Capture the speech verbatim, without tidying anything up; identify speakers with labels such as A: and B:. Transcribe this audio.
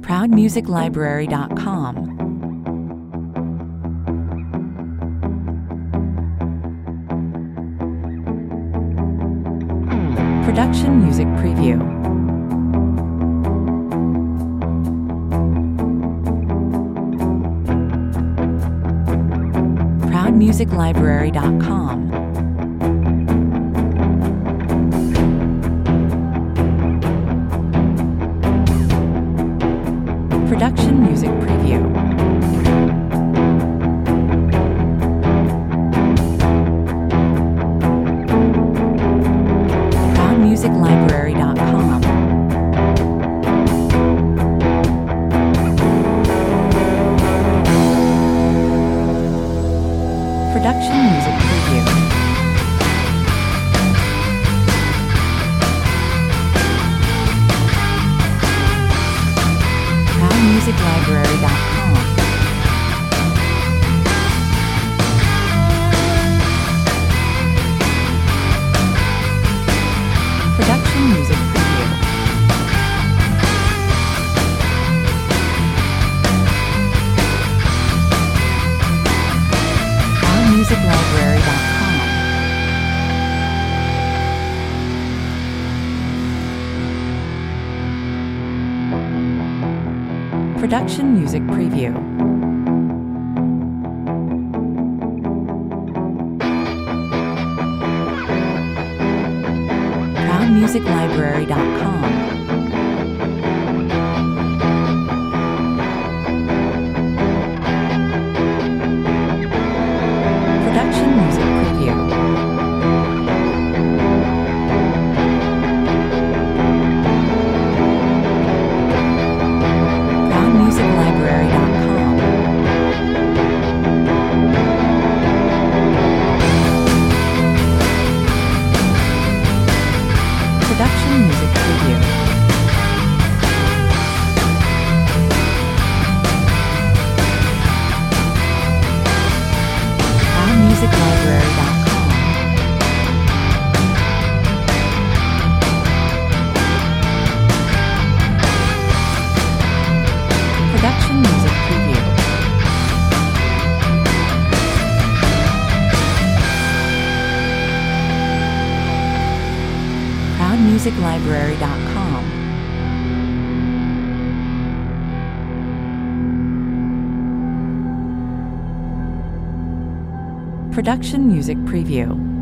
A: proud music library dot com. Production Music Preview. proud music library dot com. Production Music Preview. proud music library dot com. Production Music Preview. proud music library dot com. Production Music Preview. proud music library dot com. Production Music Preview. proud music library dot com. Production Music Preview. proud music library dot com. Production Music Preview. proud music library dot com. Production Music Preview. proud music library dot com. Production Music Preview.